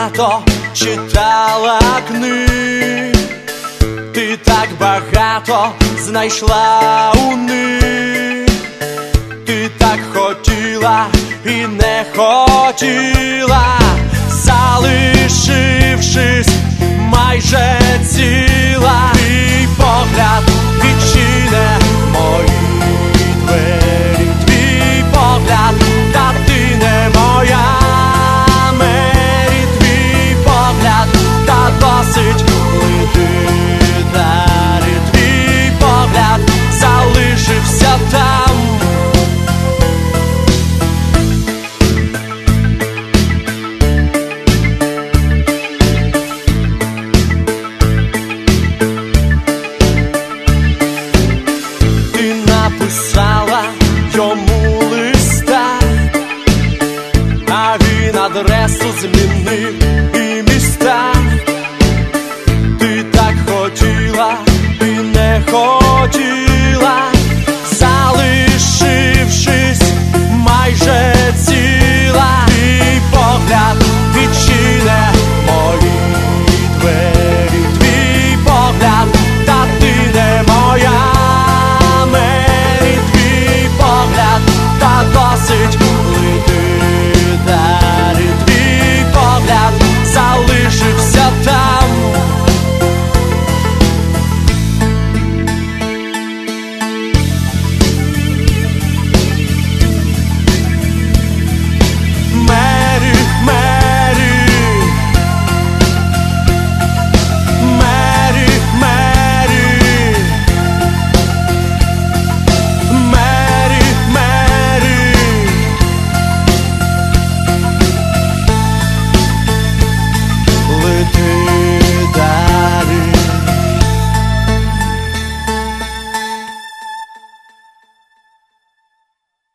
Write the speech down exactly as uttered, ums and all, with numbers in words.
багато читала книг, ти так багато знайшла у них, ти так хотіла і не хотіла, залишившись майже ціла. Твій погляд відчине мої двері, твій погляд, та ти не моя Мері, твій погляд, та досить плити дари, твій погляд залишився там. Написала йому листа, а він адресу змінив